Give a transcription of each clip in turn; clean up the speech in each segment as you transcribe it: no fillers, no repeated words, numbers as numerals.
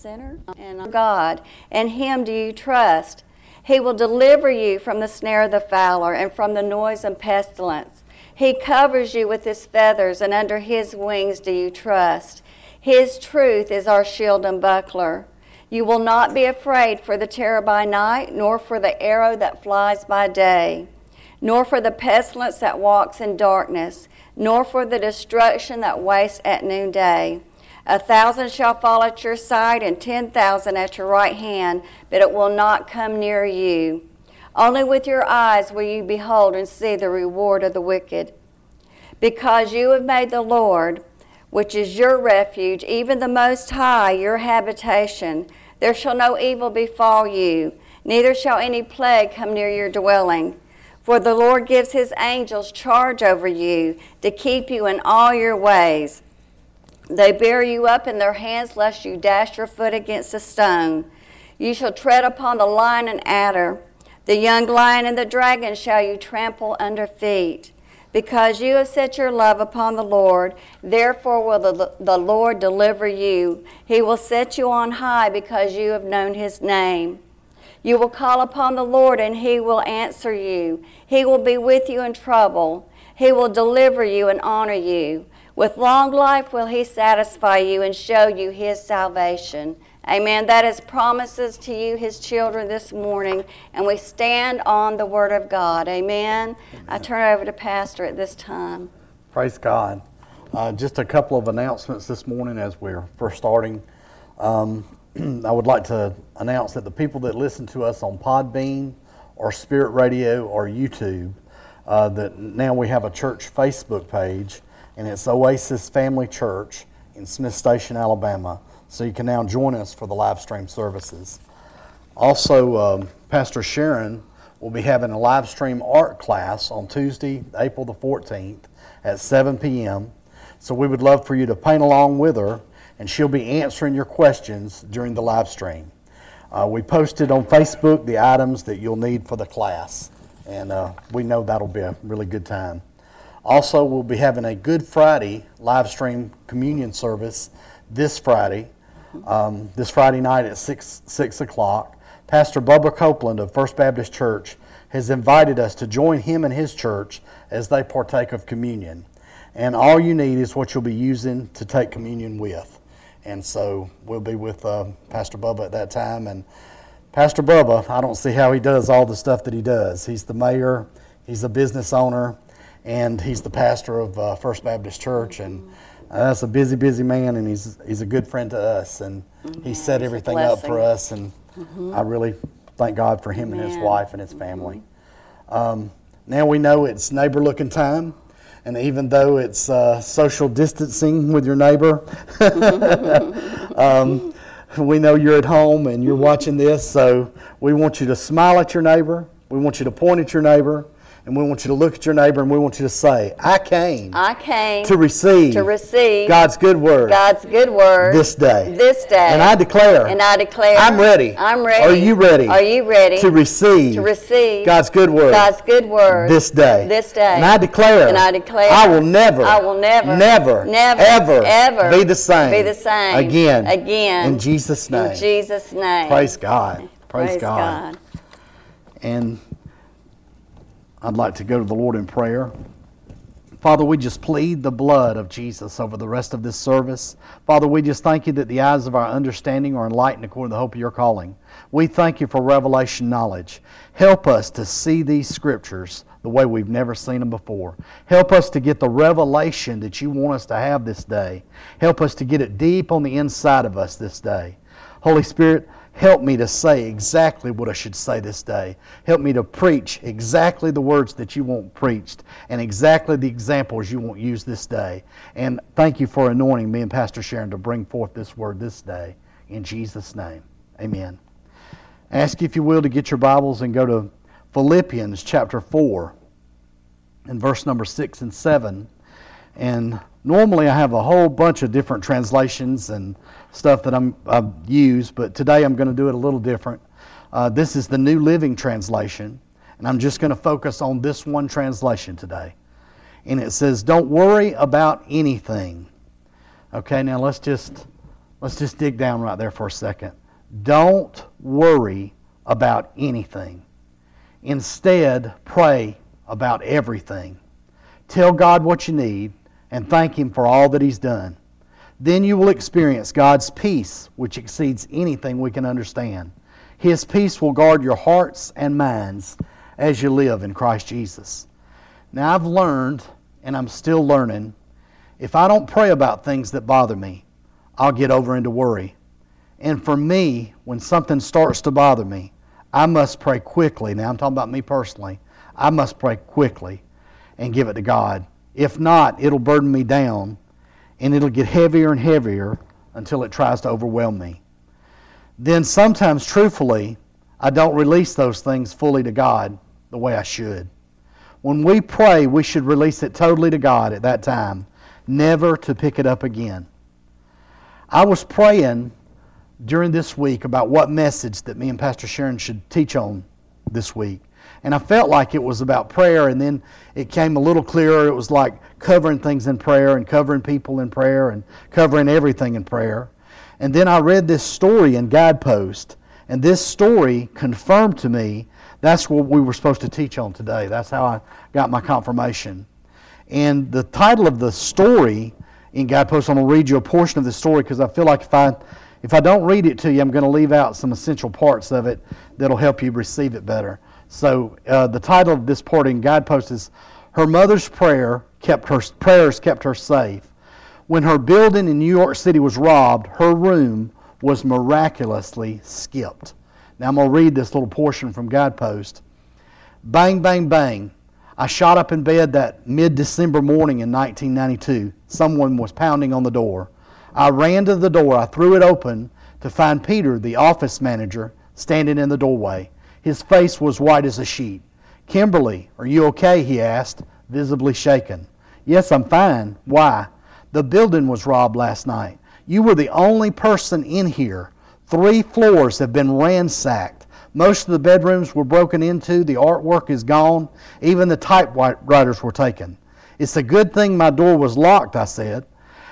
sinner and God, and Him do you trust. He will deliver you from the snare of the fowler and from the noise and pestilence. He covers you with His feathers, and under His wings do you trust. His truth is our shield and buckler. You will not be afraid for the terror by night, nor for the arrow that flies by day, nor for the pestilence that walks in darkness, nor for the destruction that wastes at noonday. 1,000 shall fall at your side, and 10,000 at your right hand, but it will not come near you. Only with your eyes will you behold and see the reward of the wicked. Because you have made the Lord, which is your refuge, even the Most High, your habitation, there shall no evil befall you, neither shall any plague come near your dwelling. For the Lord gives His angels charge over you to keep you in all your ways. They bear you up in their hands, lest you dash your foot against a stone. You shall tread upon the lion and adder. The young lion and the dragon shall you trample under feet. Because you have set your love upon the Lord, therefore will the Lord deliver you. He will set you on high because you have known His name. You will call upon the Lord, and He will answer you. He will be with you in trouble. He will deliver you and honor you. With long life will He satisfy you and show you His salvation. Amen. That is promises to you, His children, this morning, and we stand on the Word of God. Amen. I turn it over to Pastor at this time. Praise God. Just a couple of announcements this morning as we're first starting. I would like to announce that the people that listen to us on Podbean or Spirit Radio or YouTube, that now we have a church Facebook page, and it's Oasis Family Church in Smith Station, Alabama. So you can now join us for the live stream services. Also, Pastor Sharon will be having a live stream art class on Tuesday, April the 14th at 7 p.m. So we would love for you to paint along with her, and she'll be answering your questions during the live stream. We posted on Facebook the items that you'll need for the class, and we know that'll be a really good time. Also, we'll be having a Good Friday live stream communion service this Friday night at 6 o'clock. Pastor Bubba Copeland of First Baptist Church has invited us to join him and his church as they partake of communion. And all you need is what you'll be using to take communion with. And so we'll be with Pastor Bubba at that time. And Pastor Bubba, I don't see how he does all the stuff that he does. He's the mayor, he's a business owner, and he's the pastor of First Baptist Church. And that's a busy, busy man, and he's a good friend to us. And he set everything up for us, and I really thank God for him and his wife and his family. Now we know it's neighbor-looking time. And even though it's social distancing with your neighbor, we know you're at home and you're watching this, so we want you to smile at your neighbor, we want you to point at your neighbor, and we want you to look at your neighbor, and we want you to say, I came to receive God's good word this day. And I declare I'm ready. Are you ready? To receive God's good word this day. And I declare I will never ever be the same again. In Jesus' name. Praise God. Praise God. And I'd like to go to the Lord in prayer. Father, we just plead the blood of Jesus over the rest of this service. Father, we just thank you that the eyes of our understanding are enlightened according to the hope of your calling. We thank you for revelation knowledge. Help us to see these scriptures the way we've never seen them before. Help us to get the revelation that you want us to have this day. Help us to get it deep on the inside of us this day. Holy Spirit, help me to say exactly what I should say this day. Help me to preach exactly the words that you want preached and exactly the examples you want used this day. And thank you for anointing me and Pastor Sharon to bring forth this word this day. In Jesus' name, amen. I ask you, if you will, to get your Bibles and go to Philippians chapter 4 and verse number 6 and 7. And normally I have a whole bunch of different translations and stuff that I've used, but today I'm going to do it a little different. This is the New Living Translation, and I'm just going to focus on this one translation today. And it says, don't worry about anything. Okay, now let's just Let's just dig down right there for a second. Don't worry about anything. Instead, pray about everything. Tell God what you need and thank Him for all that He's done. Then you will experience God's peace, which exceeds anything we can understand. His peace will guard your hearts and minds as you live in Christ Jesus. Now, I've learned, and I'm still learning, if I don't pray about things that bother me, I'll get over into worry. And for me, when something starts to bother me, I must pray quickly. Now, I'm talking about me personally. I must pray quickly and give it to God. If not, it'll burden me down, and it'll get heavier and heavier until it tries to overwhelm me. Then sometimes, truthfully, I don't release those things fully to God the way I should. When we pray, we should release it totally to God at that time, never to pick it up again. I was praying during this week about what message that me and Pastor Sharon should teach on this week. And I felt like it was about prayer, and then it came a little clearer. It was like covering things in prayer and covering people in prayer and covering everything in prayer. And then I read this story in Guidepost, and this story confirmed to me that's what we were supposed to teach on today. That's how I got my confirmation. And the title of the story in Guidepost, I'm going to read you a portion of the story because I feel like if I don't read it to you, I'm going to leave out some essential parts of it that'll help you receive it better. So the title of this part in Guidepost is Her Mother's Prayers Kept Her Safe. When her building in New York City was robbed, her room was miraculously skipped. Now I'm going to read this little portion from Guidepost. Bang, bang, bang. I shot up in bed that mid-December morning in 1992. Someone was pounding on the door. I ran to the door. I threw it open to find Peter, the office manager, standing in the doorway. His face was white as a sheet. Kimberly, are you okay? He asked, visibly shaken. Yes, I'm fine. Why? The building was robbed last night. You were the only person in here. 3 floors have been ransacked. Most of the bedrooms were broken into. The artwork is gone. Even the typewriters were taken. It's a good thing my door was locked, I said.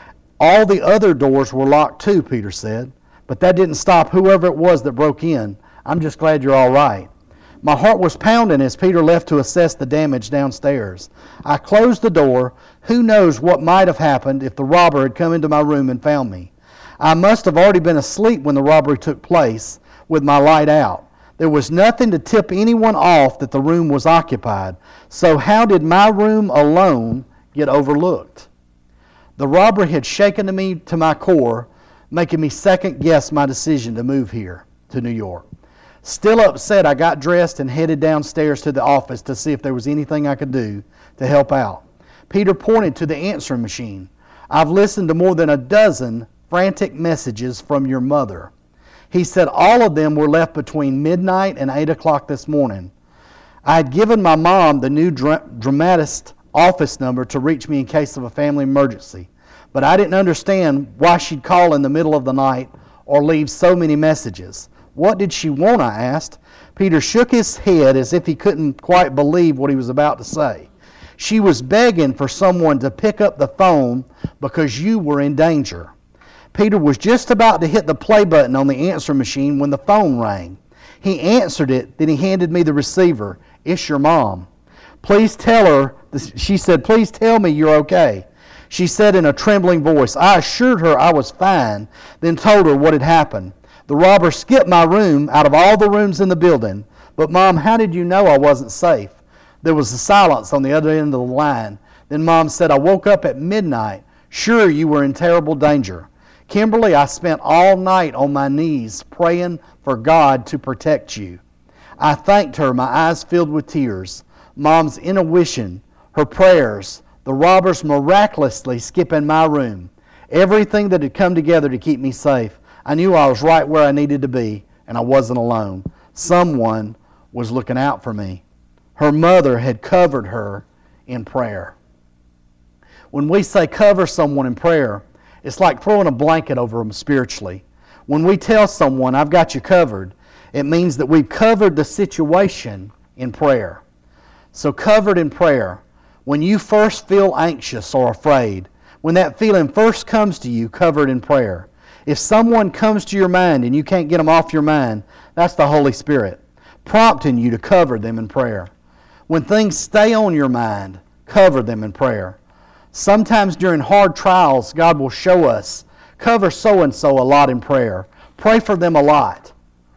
All the other doors were locked too, Peter said. But that didn't stop whoever it was that broke in. I'm just glad you're all right. My heart was pounding as Peter left to assess the damage downstairs. I closed the door. Who knows what might have happened if the robber had come into my room and found me. I must have already been asleep when the robbery took place with my light out. There was nothing to tip anyone off that the room was occupied. So how did my room alone get overlooked? The robbery had shaken me to my core, making me second guess my decision to move here to New York. Still upset, I got dressed and headed downstairs to the office to see if there was anything I could do to help out. Peter pointed to the answering machine. I've listened to more than a dozen frantic messages from your mother. He said all of them were left between midnight and 8 o'clock this morning. I had given my mom the new dramatist office number to reach me in case of a family emergency, but I didn't understand why she'd call in the middle of the night or leave so many messages. What did she want? I asked. Peter shook his head as if he couldn't quite believe what he was about to say. She was begging for someone to pick up the phone because you were in danger. Peter was just about to hit the play button on the answer machine when the phone rang. He answered it, then he handed me the receiver. It's your mom. Please tell her, she said, please tell me you're okay. She said in a trembling voice. I assured her I was fine, then told her what had happened. The robber skipped my room out of all the rooms in the building. But Mom, how did you know I wasn't safe? There was a silence on the other end of the line. Then Mom said, I woke up at midnight. Sure, you were in terrible danger. Kimberly, I spent all night on my knees praying for God to protect you. I thanked her, my eyes filled with tears. Mom's intuition, her prayers, the robbers miraculously skipping my room. Everything that had come together to keep me safe. I knew I was right where I needed to be, and I wasn't alone. Someone was looking out for me. Her mother had covered her in prayer. When we say cover someone in prayer, it's like throwing a blanket over them spiritually. When we tell someone, I've got you covered, it means that we've covered the situation in prayer. So covered in prayer. When you first feel anxious or afraid, when that feeling first comes to you, covered in prayer. If someone comes to your mind and you can't get them off your mind, that's the Holy Spirit prompting you to cover them in prayer. When things stay on your mind, cover them in prayer. Sometimes during hard trials, God will show us, cover so-and-so a lot in prayer. Pray for them a lot.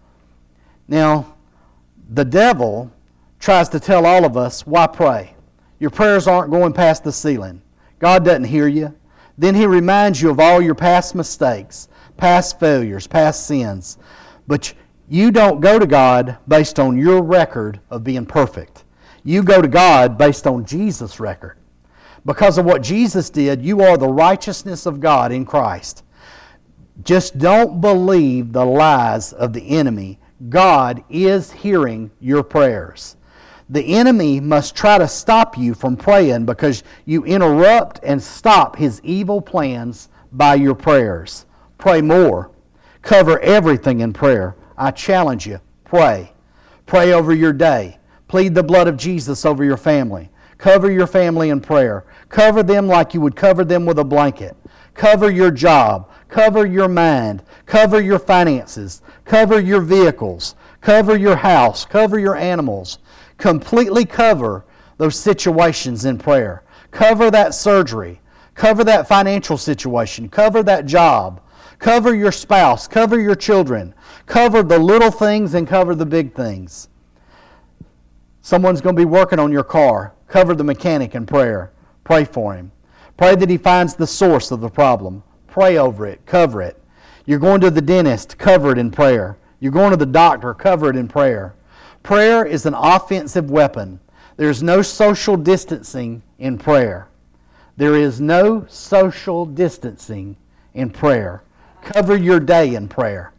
Now, the devil tries to tell all of us, why pray? Your prayers aren't going past the ceiling. God doesn't hear you. Then he reminds you of all your past mistakes, past failures, past sins. But you don't go to God based on your record of being perfect. You go to God based on Jesus' record. Because of what Jesus did, you are the righteousness of God in Christ. Just don't believe the lies of the enemy. God is hearing your prayers. The enemy must try to stop you from praying because you interrupt and stop his evil plans by your prayers. Pray more. Cover everything in prayer. I challenge you, pray. Pray over your day. Plead the blood of Jesus over your family. Cover your family in prayer. Cover them like you would cover them with a blanket. Cover your job. Cover your mind. Cover your finances. Cover your vehicles. Cover your house. Cover your animals. Completely cover those situations in prayer. Cover that surgery. Cover that financial situation. Cover that job. Cover your spouse. Cover your children. Cover the little things and cover the big things. Someone's going to be working on your car. Cover the mechanic in prayer. Pray for him. Pray that he finds the source of the problem. Pray over it. Cover it. You're going to the dentist. Cover it in prayer. You're going to the doctor. Cover it in prayer. Prayer is an offensive weapon. There's no social distancing in prayer. There is no social distancing in prayer. Cover your day in prayer.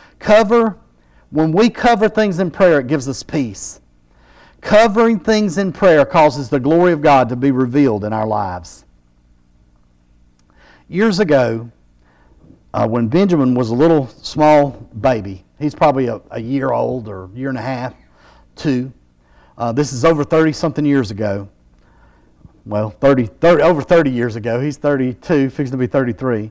When we cover things in prayer, it gives us peace. Covering things in prayer causes the glory of God to be revealed in our lives. Years ago, when Benjamin was a little small baby, he's probably a year old or a year and a half, 2. This is over 30-something years ago. Well, over 30 years ago. He's 32, fixing to be 33.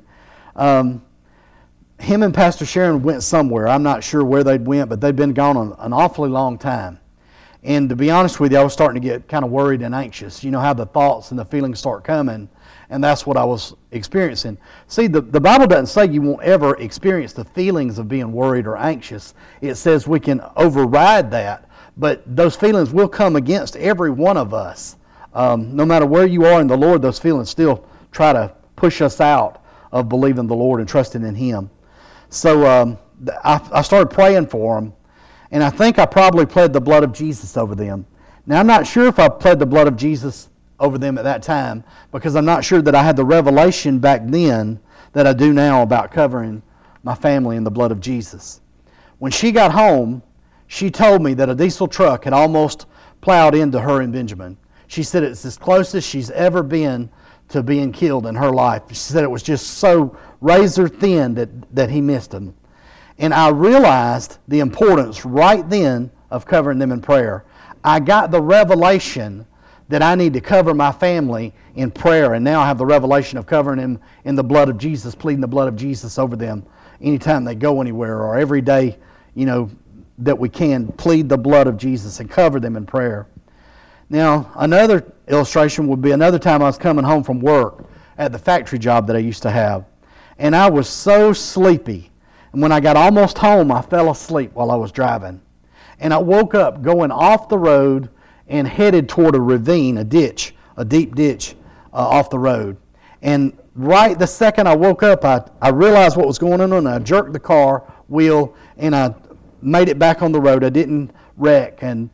Him and Pastor Sharon went somewhere. I'm not sure where they'd went, but they'd been gone an awfully long time. And to be honest with you, I was starting to get kind of worried and anxious. You know how the thoughts and the feelings start coming, and that's what I was experiencing. See, the Bible doesn't say you won't ever experience the feelings of being worried or anxious. It says we can override that, but those feelings will come against every one of us. No matter where you are in the Lord, those feelings still try to push us out of believing the Lord and trusting in Him. So I started praying for them. And I think I probably pled the blood of Jesus over them. Now, I'm not sure if I pled the blood of Jesus over them at that time because I'm not sure that I had the revelation back then that I do now about covering my family in the blood of Jesus. When she got home, she told me that a diesel truck had almost plowed into her and Benjamin. She said it's as close as she's ever been to being killed in her life. She said it was just so razor thin that he missed him. And I realized the importance right then of covering them in prayer. I got the revelation that I need to cover my family in prayer, and now I have the revelation of covering them in the blood of Jesus, pleading the blood of Jesus over them anytime they go anywhere or every day, that we can plead the blood of Jesus and cover them in prayer. Now, another illustration would be another time I was coming home from work at the factory job that I used to have, and I was so sleepy. And when I got almost home, I fell asleep while I was driving. And I woke up going off the road and headed toward a ravine, a ditch, a deep ditch off the road. And right the second I woke up, I realized what was going on, and I jerked the car wheel, and I made it back on the road. I didn't wreck. And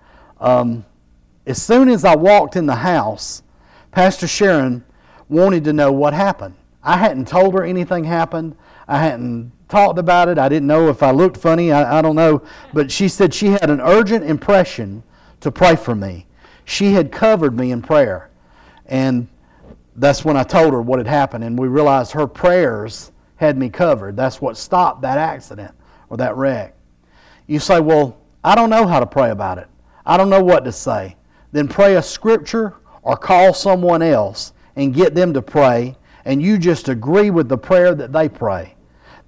as soon as I walked in the house, Pastor Sharon wanted to know what happened. I hadn't told her anything happened. I hadn't talked about it. I didn't know if I looked funny. I don't know. But she said she had an urgent impression to pray for me. She had covered me in prayer. And that's when I told her what had happened. And we realized her prayers had me covered. That's what stopped that accident or that wreck. You say, well, I don't know how to pray about it. I don't know what to say. Then pray a scripture or call someone else and get them to pray. And you just agree with the prayer that they pray.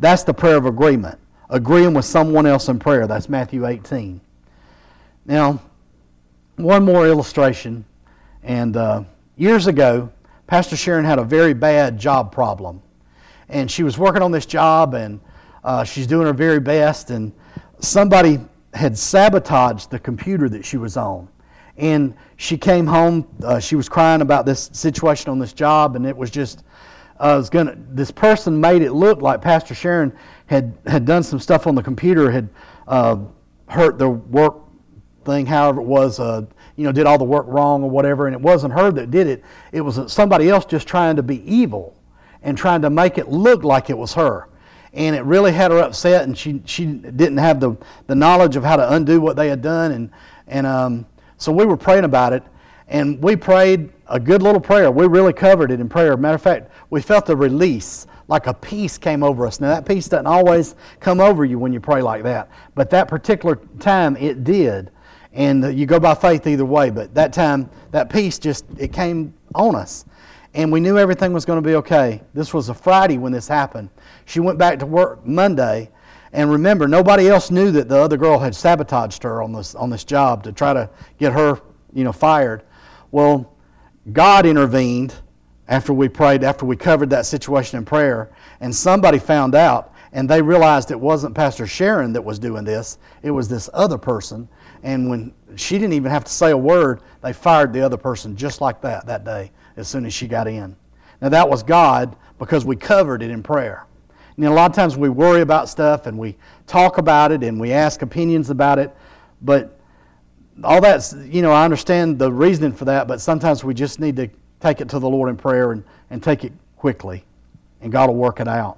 That's the prayer of agreement. Agreeing with someone else in prayer. That's Matthew 18. Now, one more illustration. And years ago, Pastor Sharon had a very bad job problem. And she was working on this job, and she's doing her very best, and somebody had sabotaged the computer that she was on. And she came home, she was crying about this situation on this job, and it was just, this person made it look like Pastor Sharon had done some stuff on the computer, had hurt the work thing, however it was, did all the work wrong or whatever, and it wasn't her that did it. It was somebody else just trying to be evil and trying to make it look like it was her. And it really had her upset, and she didn't have the knowledge of how to undo what they had done. And so we were praying about it, and we prayed a good little prayer. We really covered it in prayer. Matter of fact, we felt a release, like a peace came over us. Now, that peace doesn't always come over you when you pray like that, but that particular time it did. And you go by faith either way, but that time, that peace it came on us. And we knew everything was going to be okay. This was a Friday when this happened. She went back to work Monday, and remember, nobody else knew that the other girl had sabotaged her on this job to try to get her, fired. Well, God intervened after we prayed, after we covered that situation in prayer, and somebody found out, and they realized it wasn't Pastor Sharon that was doing this, it was this other person. And when she didn't even have to say a word, they fired the other person just like that day as soon as she got in. Now that was God, because we covered it in prayer. A lot of times we worry about stuff and we talk about it and we ask opinions about it, but all that's, I understand the reasoning for that, but sometimes we just need to take it to the Lord in prayer and take it quickly, and God will work it out.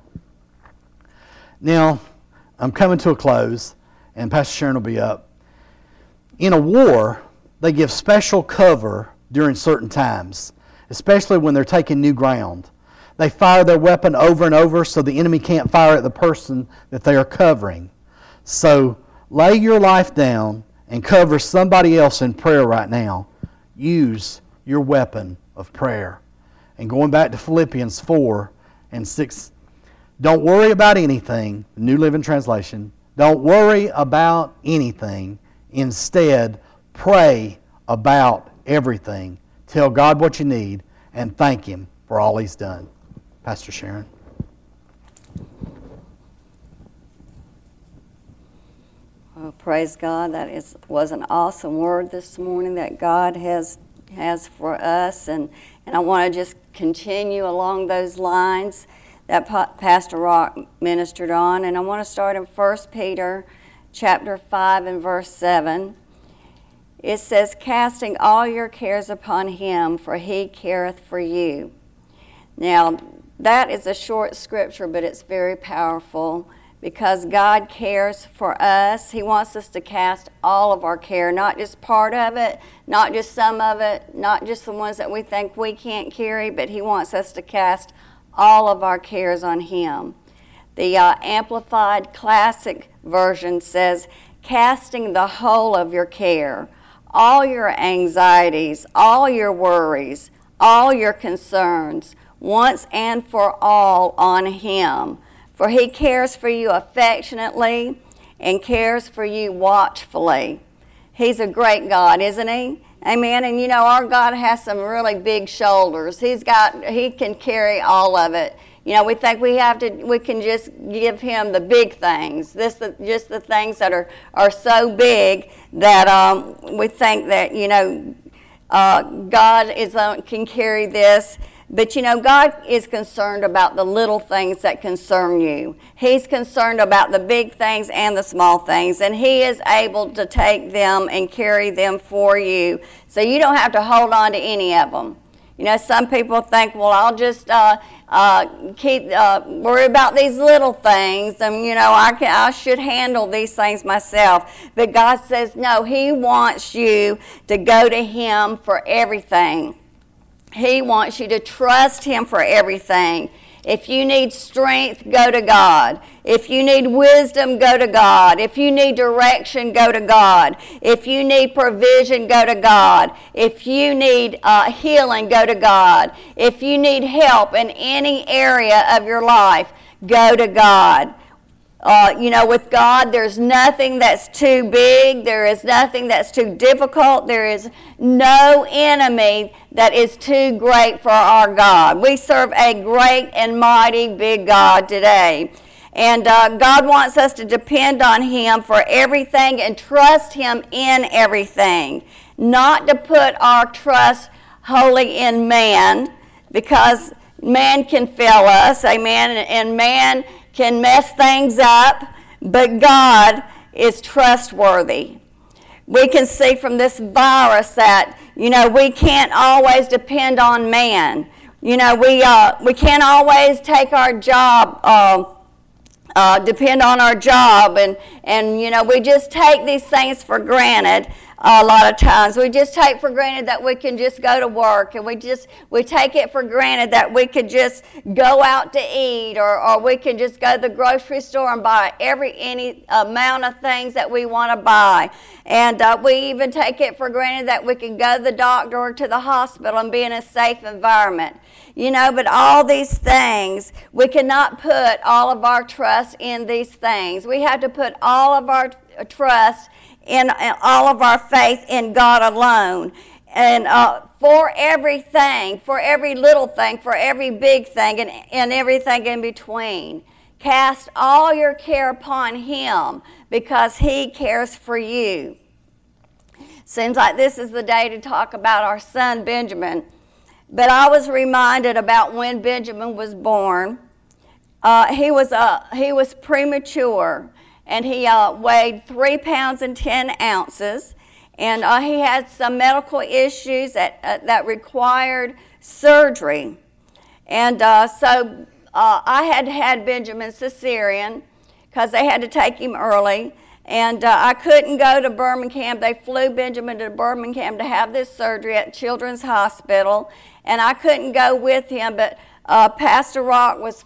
Now, I'm coming to a close, and Pastor Sharon will be up. In a war, they give special cover during certain times, especially when they're taking new ground. They fire their weapon over and over so the enemy can't fire at the person that they are covering. So lay your life down and cover somebody else in prayer right now. Use your weapon of prayer. And going back to Philippians 4 and 6, don't worry about anything, the New Living Translation. Don't worry about anything. Instead, pray about everything. Tell God what you need and thank Him for all He's done. Pastor Sharon. Well, praise God. That was an awesome word this morning that God has for us. And I want to just continue along those lines that Pastor Rock ministered on. And I want to start in 1 Peter chapter 5 and verse 7. It says, casting all your cares upon Him, for He careth for you. Now, that is a short scripture, but it's very powerful because God cares for us. He wants us to cast all of our care, not just part of it, not just some of it, not just the ones that we think we can't carry, but He wants us to cast all of our cares on Him. The Amplified Classic Version says, casting the whole of your care, all your anxieties, all your worries, all your concerns, once and for all on Him. For He cares for you affectionately and cares for you watchfully. He's a great God, isn't He? Amen. And our God has some really big shoulders. He can carry all of it. We think we can just give Him the big things. Just the things that are so big that we think that, God can carry this. But God is concerned about the little things that concern you. He's concerned about the big things and the small things, and He is able to take them and carry them for you. So you don't have to hold on to any of them. Some people think, well, I'll just worry about these little things, and I should handle these things myself. But God says, no, He wants you to go to Him for everything. He wants you to trust Him for everything. If you need strength, go to God. If you need wisdom, go to God. If you need direction, go to God. If you need provision, go to God. If you need healing, go to God. If you need help in any area of your life, go to God. With God, there's nothing that's too big. There is nothing that's too difficult. There is no enemy that is too great for our God. We serve a great and mighty big God today. And God wants us to depend on Him for everything and trust Him in everything. Not to put our trust wholly in man, because man can fail us, amen, and man can mess things up, but God is trustworthy. We can see from this virus that, we can't always depend on man. We can't always take our job, depend on our job, and we just take these things for granted. A lot of times we just take for granted that we can just go to work, and we take it for granted that we could just go out to eat, or we can just go to the grocery store and buy any amount of things that we want to buy. And we even take it for granted that we can go to the doctor or to the hospital and be in a safe environment. But all these things, we cannot put all of our trust in these things. We have to put all of our trust in all of our faith in God alone. And for everything, for every little thing, for every big thing, and everything in between, cast all your care upon Him, because He cares for you. Seems like this is the day to talk about our son Benjamin. But I was reminded about when Benjamin was born. He was premature. And he weighed 3 pounds and 10 ounces. And he had some medical issues that required surgery. And so I had Benjamin cesarean, because they had to take him early. And I couldn't go to Birmingham. They flew Benjamin to Birmingham to have this surgery at Children's Hospital. And I couldn't go with him, but Pastor Rock was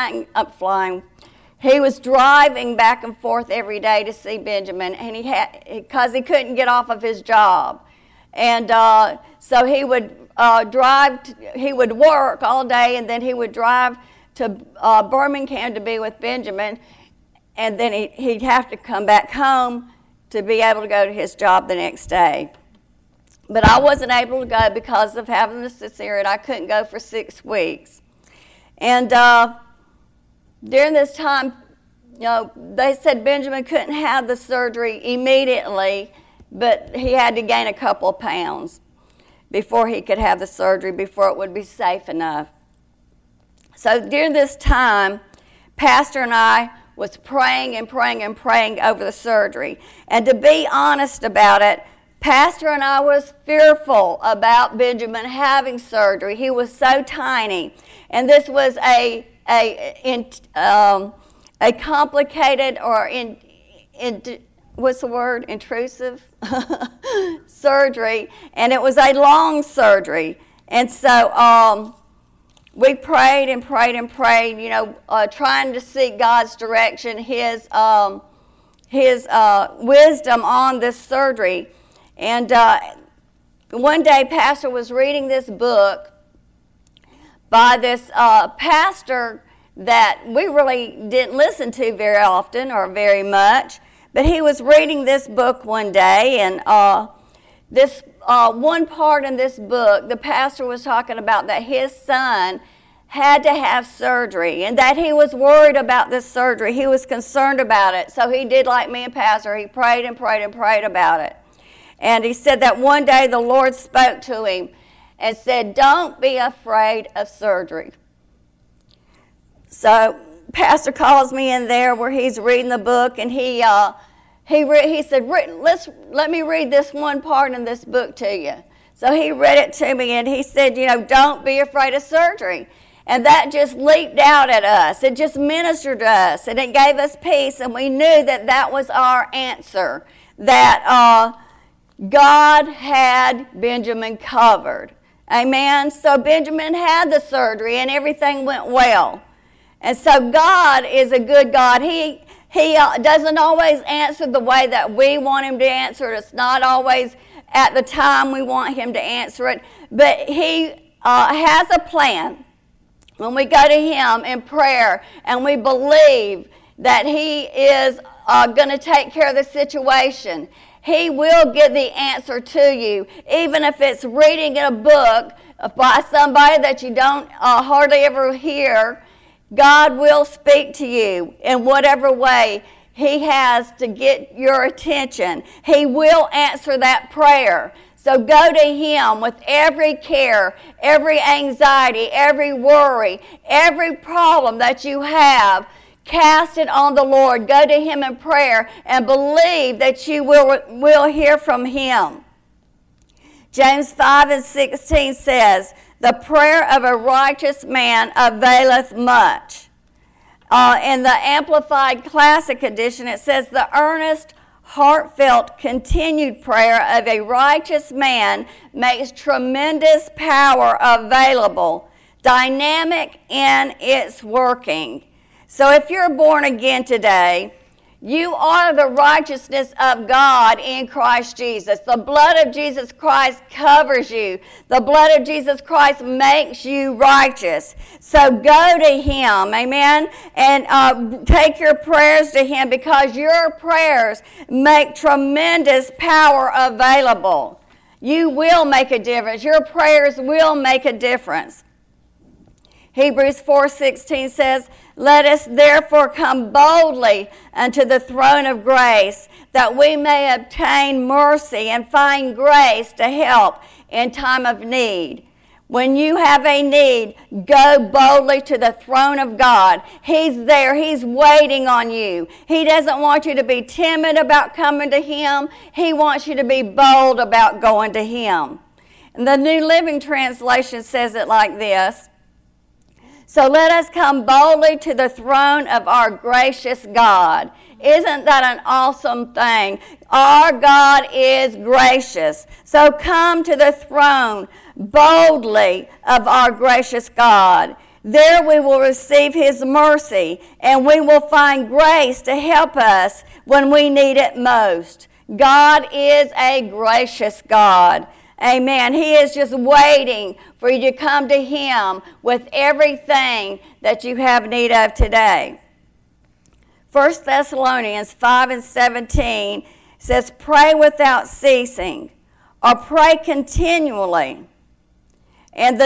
He was driving back and forth every day to see Benjamin, and because he couldn't get off of his job. And so he would he would work all day, and then he would drive to Birmingham to be with Benjamin, and then he'd have to come back home to be able to go to his job the next day. But I wasn't able to go because of having the cesarean. I couldn't go for 6 weeks. And during this time, they said Benjamin couldn't have the surgery immediately, but he had to gain a couple of pounds before he could have the surgery, before it would be safe enough. So during this time, Pastor and I was praying and praying and praying over the surgery. And to be honest about it, Pastor and I was fearful about Benjamin having surgery. He was so tiny. And this was a complicated or what's the word? Intrusive surgery, and it was a long surgery. And so we prayed and prayed and prayed, trying to seek God's direction, His wisdom on this surgery. And one day, Pastor was reading this book by this pastor that we really didn't listen to very often or very much. But he was reading this book one day, and this one part in this book, the pastor was talking about that his son had to have surgery, and that he was worried about this surgery. He was concerned about it. So he did like me and Pastor. He prayed and prayed and prayed about it. And he said that one day the Lord spoke to him and said, "Don't be afraid of surgery." So Pastor calls me in there where he's reading the book, and he said, let me read this one part in this book to you. So he read it to me, and he said, don't be afraid of surgery. And that just leaped out at us. It just ministered to us, and it gave us peace, and we knew that that was our answer, that God had Benjamin covered. Amen? So Benjamin had the surgery, and everything went well. And so God is a good God. He doesn't always answer the way that we want Him to answer it. It's not always at the time we want Him to answer it. But He has a plan. When we go to Him in prayer and we believe that He is going to take care of the situation. He will get the answer to you, even if it's reading in a book by somebody that you don't hardly ever hear. God will speak to you in whatever way He has to get your attention. He will answer that prayer. So go to Him with every care, every anxiety, every worry, every problem that you have. Cast it on the Lord. Go to Him in prayer and believe that you will hear from Him. James 5:16 says, "The prayer of a righteous man availeth much." In the Amplified Classic Edition, it says, "The earnest, heartfelt, continued prayer of a righteous man makes tremendous power available, dynamic in its working." So if you're born again today, you are the righteousness of God in Christ Jesus. The blood of Jesus Christ covers you. The blood of Jesus Christ makes you righteous. So go to Him, amen, and take your prayers to Him, because your prayers make tremendous power available. You will make a difference. Your prayers will make a difference. Hebrews 4:16 says, "Let us therefore come boldly unto the throne of grace, that we may obtain mercy and find grace to help in time of need." When you have a need, go boldly to the throne of God. He's there. He's waiting on you. He doesn't want you to be timid about coming to Him. He wants you to be bold about going to Him. And the New Living Translation says it like this: "So let us come boldly to the throne of our gracious God." Isn't that an awesome thing? Our God is gracious. So come to the throne boldly of our gracious God. There we will receive His mercy, and we will find grace to help us when we need it most. God is a gracious God. Amen. He is just waiting for you to come to Him with everything that you have need of today. 1 Thessalonians 5:17 says, "Pray without ceasing," or pray continually. And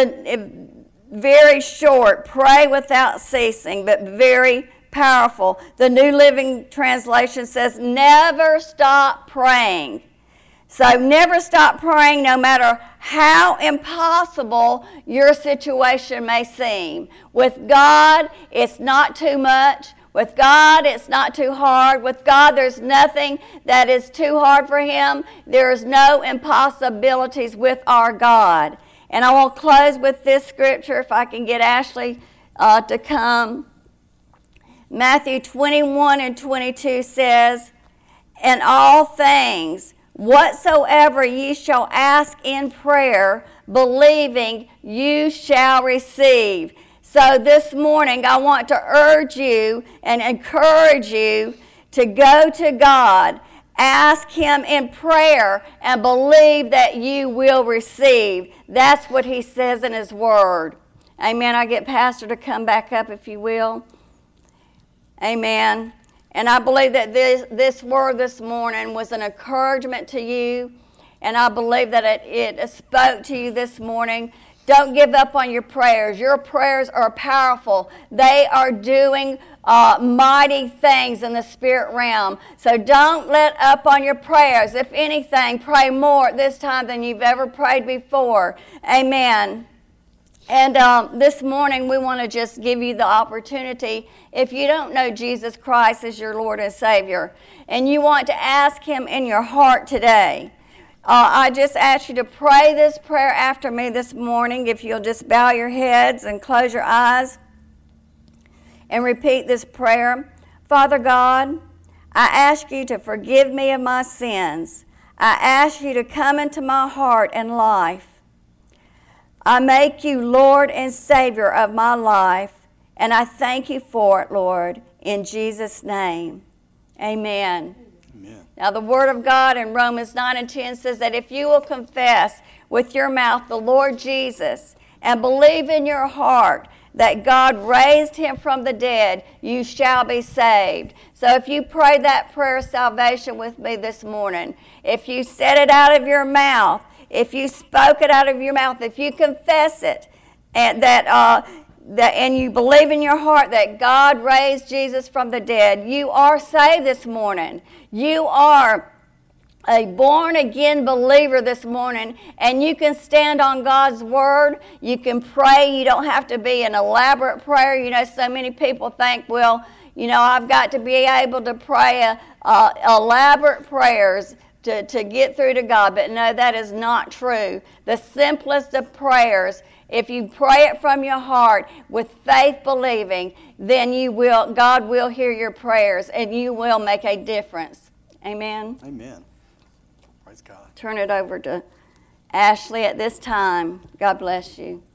very short, pray without ceasing, but very powerful. The New Living Translation says, "Never stop praying." So never stop praying, no matter how impossible your situation may seem. With God, it's not too much. With God, it's not too hard. With God, there's nothing that is too hard for Him. There's no impossibilities with our God. And I will close with this scripture, if I can get Ashley to come. Matthew 21:22 says, "In all things, whatsoever ye shall ask in prayer, believing, you shall receive." So this morning, I want to urge you and encourage you to go to God, ask Him in prayer, and believe that you will receive. That's what He says in His Word. Amen. I get Pastor to come back up, if you will. Amen. And I believe that this word this morning was an encouragement to you. And I believe that it spoke to you this morning. Don't give up on your prayers. Your prayers are powerful. They are doing mighty things in the spirit realm. So don't let up on your prayers. If anything, pray more at this time than you've ever prayed before. Amen. And this morning, we want to just give you the opportunity, if you don't know Jesus Christ as your Lord and Savior, and you want to ask Him in your heart today, I just ask you to pray this prayer after me this morning. If you'll just bow your heads and close your eyes and repeat this prayer. Father God, I ask you to forgive me of my sins. I ask you to come into my heart and life. I make you Lord and Savior of my life, and I thank you for it, Lord, in Jesus' name. Amen. Amen. Now, the Word of God in Romans 9:10 says that if you will confess with your mouth the Lord Jesus and believe in your heart that God raised him from the dead, you shall be saved. So if you pray that prayer of salvation with me this morning, if you said it out of your mouth, if you spoke it out of your mouth, if you confess it, and and you believe in your heart that God raised Jesus from the dead, you are saved this morning. You are a born-again believer this morning, and you can stand on God's word. You can pray. You don't have to be an elaborate prayer. You know, so many people think, well, you know, I've got to be able to pray elaborate prayers to get through to God. But no, that is not true. The simplest of prayers, if you pray it from your heart with faith believing, then God will hear your prayers, and you will make a difference. Amen? Amen. Praise God. Turn it over to Ashley at this time. God bless you.